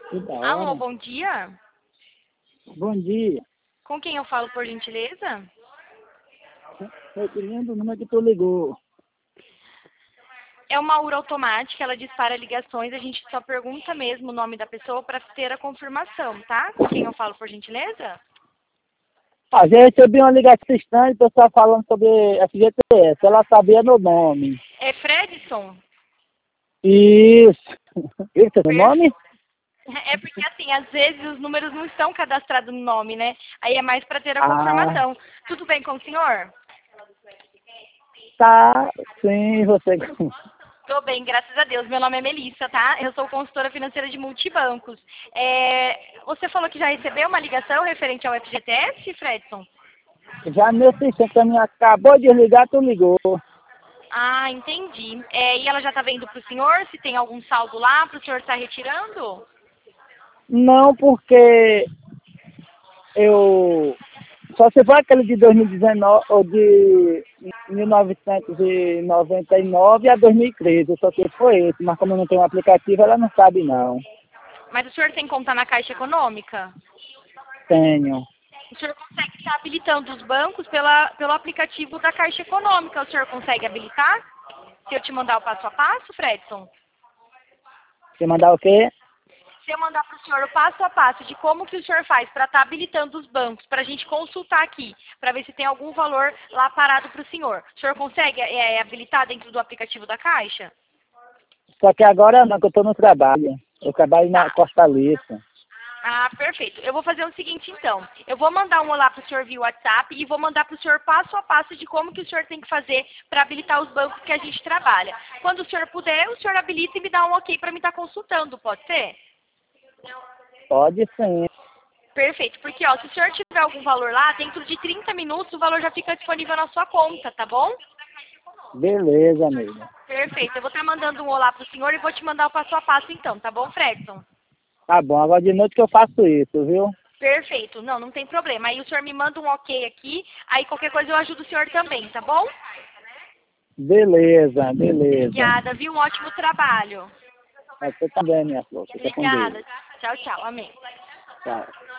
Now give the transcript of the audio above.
Que da Alô, hora. bom dia. Bom dia. Com quem eu falo, por gentileza? Eu te lembro o número que tu ligou. É uma URA automática, ela dispara ligações, a gente só pergunta mesmo o nome da pessoa para ter a confirmação, tá? Com quem eu falo, por gentileza? Ah, já recebi uma ligação estranha, o pessoal falando sobre FGTS. Ela sabia meu nome. É Fredson? Isso. Esse é o Perfeito. nome? É porque, assim, às vezes os números não estão cadastrados no nome, né? Aí é mais para ter a Ah, confirmação. Tudo bem com o senhor? tá. Sim, você. Tô bem, graças a Deus. Meu nome é Melissa, tá? Eu sou consultora financeira de multibancos. Você falou que já recebeu uma ligação referente ao FGTS, Fredson? Já meu assistente também acabou de ligar, tu ligou. Ah, entendi. E ela já tá vendo pro senhor se tem algum saldo lá pro senhor estar retirando? Não, porque eu só se for aquele de 2019 ou de 1999 a 2013, só se foi esse, mas como eu não tenho um aplicativo, ela não sabe não. Mas o senhor tem conta na Caixa Econômica? Tenho. O senhor consegue estar habilitando os bancos pelo aplicativo da Caixa Econômica. O senhor consegue habilitar? Se eu te mandar o passo a passo, Fredson? Você mandar o quê? Se eu mandar para o senhor o passo a passo de como que o senhor faz para estar habilitando os bancos, para a gente consultar aqui, para ver se tem algum valor lá parado para o senhor. O senhor consegue habilitar dentro do aplicativo da Caixa? Só que agora não, que eu estou no trabalho. Eu trabalho na Tá. Costa Lista. Ah, perfeito. Eu vou fazer o seguinte, então. Eu vou mandar um olá para o senhor via WhatsApp e vou mandar para o senhor passo a passo de como que o senhor tem que fazer para habilitar os bancos que a gente trabalha. Quando o senhor puder, o senhor habilita e me dá um ok para me estar consultando, pode ser? Pode sim. Perfeito, porque ó, se o senhor tiver algum valor lá, dentro de 30 minutos o valor já fica disponível na sua conta, tá bom? Beleza, amiga. Perfeito, eu vou estar mandando um olá pro senhor e vou te mandar o passo a passo então, tá bom, Fredson? Tá bom, agora de noite que eu faço isso, viu? Perfeito, não tem problema. Aí o senhor me manda um ok aqui, aí qualquer coisa eu ajudo o senhor também, tá bom? Beleza, beleza. Obrigada, viu? Um ótimo trabalho. Você também, minha flor. Fica com Deus. Obrigada. Tchau, tchau. Amém. Tchau.